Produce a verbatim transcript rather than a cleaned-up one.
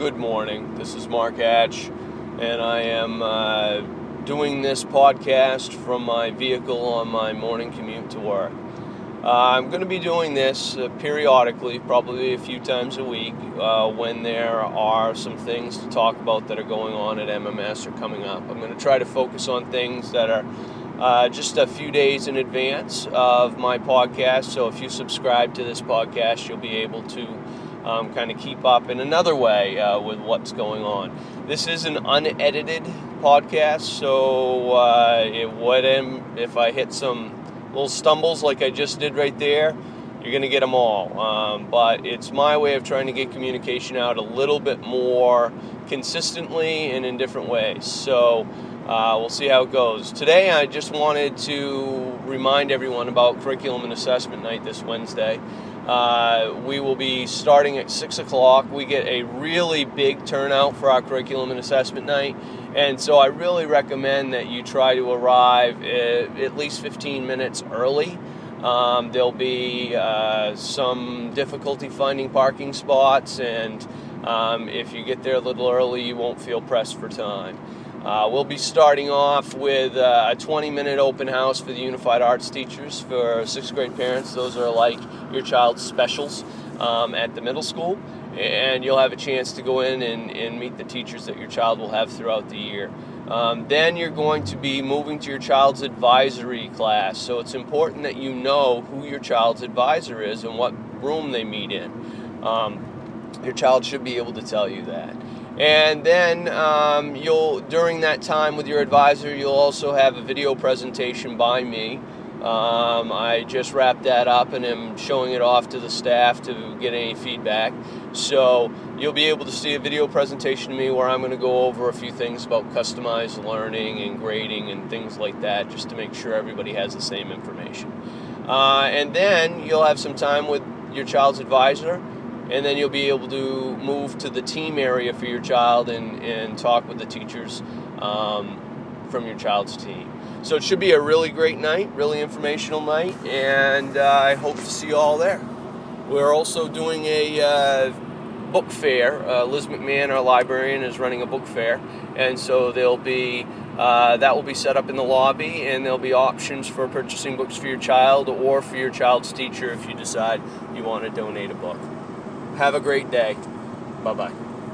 good morning. This is Mark Hatch, and I am uh, doing this podcast from my vehicle on my morning commute to work. Uh, I'm going to be doing this uh, periodically, probably a few times a week, uh, when there are some things to talk about that are going on at M M S or coming up. I'm going to try to focus on things that are uh, just a few days in advance of my podcast, so if you subscribe to this podcast, you'll be able to um, kind of keep up in another way uh, with what's going on. This is an unedited podcast, so uh, it wouldn't, if I hit some little stumbles like I just did right there, you're going to get them all. Um, but it's my way of trying to get communication out a little bit more consistently and in different ways. So uh, we'll see how it goes. Today I just wanted to remind everyone about Curriculum and Assessment Night this Wednesday. Uh, we will be starting at six o'clock. We get a really big turnout for our Curriculum and Assessment Night, and so I really recommend that you try to arrive at, at least fifteen minutes early. Um, there'll be uh, some difficulty finding parking spots, and um, if you get there a little early, you won't feel pressed for time. Uh, we'll be starting off with uh, a twenty-minute open house for the Unified Arts teachers for sixth grade parents. Those are like your child's specials um, at the middle school. And you'll have a chance to go in and, and meet the teachers that your child will have throughout the year. Um, then you're going to be moving to your child's advisory class. So it's important that you know who your child's advisor is and what room they meet in. Um, your child should be able to tell you that. And then um, you'll, during that time with your advisor, you'll also have a video presentation by me. Um, I just wrapped that up and am showing it off to the staff to get any feedback. So you'll be able to see a video presentation of me where I'm going to go over a few things about customized learning and grading and things like that, just to make sure everybody has the same information. Uh, and then you'll have some time with your child's advisor, and then you'll be able to move to the team area for your child and, and talk with the teachers um, from your child's team. So it should be a really great night, really informational night, and uh, I hope to see you all there. We're also doing a uh, book fair. Uh, Liz McMahon, our librarian, is running a book fair, and so there'll be uh, that will be set up in the lobby, and there'll be options for purchasing books for your child or for your child's teacher if you decide you want to donate a book. Have a great day. Bye-bye.